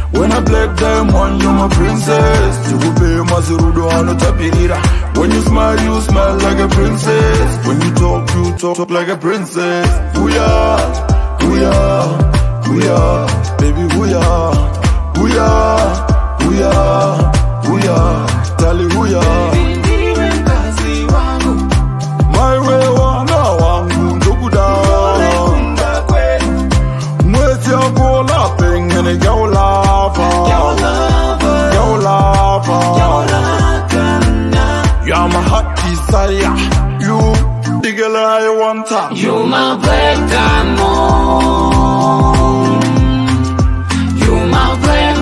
When I black diamond, you're my princess. You will pay Mazerudo on the tapirira. When you smile like a princess. When you talk like a princess. Hooyah, hooyah, hooyah, baby hooyah, hooyah, hooyah, hooyah, tali hooyah. My way wana wangu nduguda. Mwezi ya gola pengene gao lava. You're my hot desire. You, the girl I want her. You my black diamond. You my black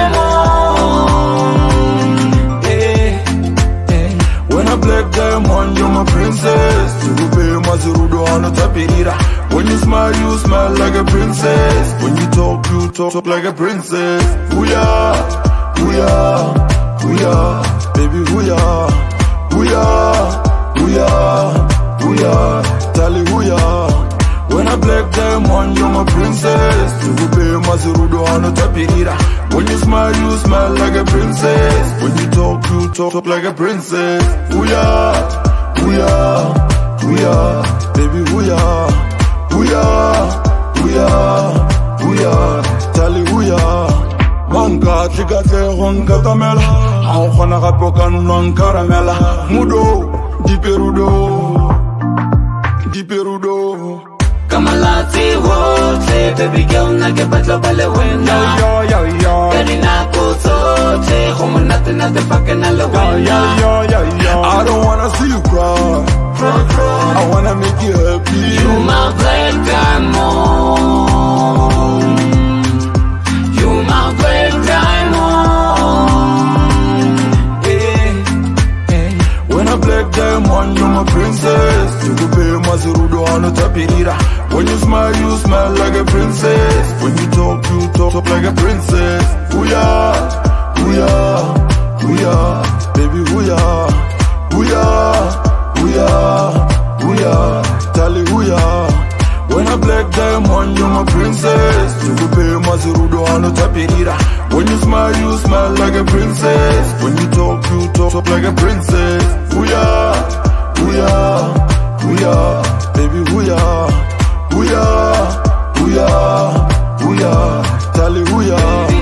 diamond. Hey, hey. When I black diamond, you're my princess. You will pay Mazerudo on the tapirira. When you smile like a princess. When you talk like a princess. Hooyah, hooyah, hooyah, baby hooyah, hooyah, hooyah, hooyah, tali hooyah. When I black diamond, you're my princess. You will pay Mazerudo on the tapirira. When you smile like a princess. When you talk like a princess. Hooyah, hooyah, hooyah, baby hooyah, hooyah, hooyah, hooyah, tali hooyah. Manka chikate honka tamela. Aukana kapokan non caramela. Mudo, diperudo. Kamalati wote, baby girl nage batla bale wena. Karina kutote, homo nate fucking ala wena. I don't wanna see you cry. I wanna make you happy. You my black diamond. You my black diamond. Hey, hey. When I black diamond, you're my princess. You will pay Mazerudo on the tapirira. When you smile like a princess. When you talk like a princess. Hooyah, hooyah, hooyah, baby hooyah, hooyah, hooyah, hooyah, tali hooyah. When I black diamond, you're my princess. You will pay Mazerudo on the tapirira. When you smile like a princess. When you talk like a princess. Hooyah, hooyah, hooyah, baby hooyah, hooyah, hooyah, hooyah, tali hooyah.